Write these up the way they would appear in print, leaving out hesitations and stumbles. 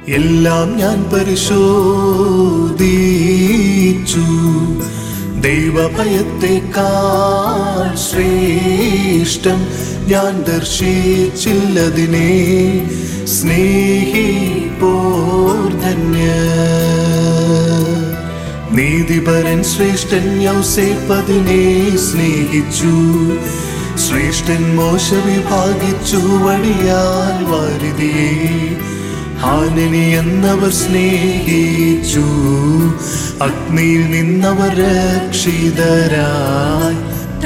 എല്ലാം ഞാൻ പരിശോധിച്ചു, ദൈവഭയത്തെക്കാൾ ശ്രേഷ്ഠം ഞാൻ ദർശിച്ചില്ലതിനെ. സ്നേഹിപ്പോർ ധന്യർ. നീതിപരൻ ശ്രേഷ്ഠൻ യൗസേപ്പതിനെ സ്നേഹിച്ചു. ശ്രേഷ്ഠൻ മോശ വിഭാഗിച്ചു വടിയാൽ വാരിതിയെ. ഹാനനി എന്നവർ സ്നേഹിച്ചു, അഗ്നിയിൽ നിന്നവർ രക്ഷിതരായി.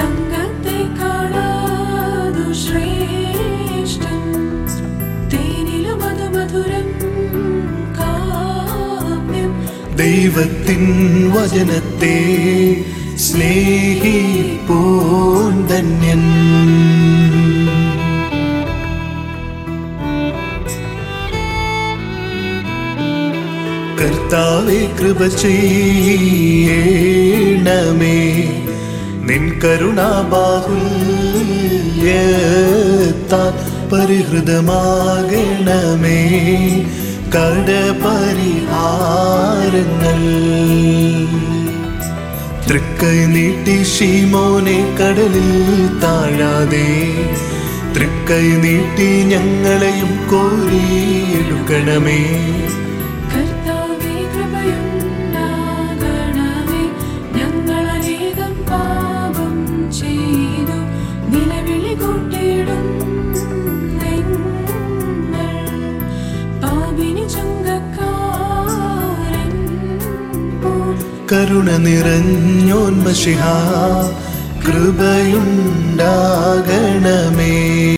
ദൈവത്തിൻ വചനത്തെ സ്നേഹിപ്പോൻ ധന്യൻ. കർത്താവേ കൃപ ചെയ്യണമേ, നിൻ കരുണാബാഹുല്യത്താൽ പരിഹൃതമാകണമേ കടപരിഹാരങ്ങൾ. തൃക്കൈ നീട്ടി ശീമോനെ കടലിൽ താഴാതെ, തൃക്കൈ നീട്ടി ഞങ്ങളെയും കോരിയെടുക്കണമേ. കരുണ നിറഞ്ഞോൻ മശിഹാ, കൃപയുണ്ടാകണമേ.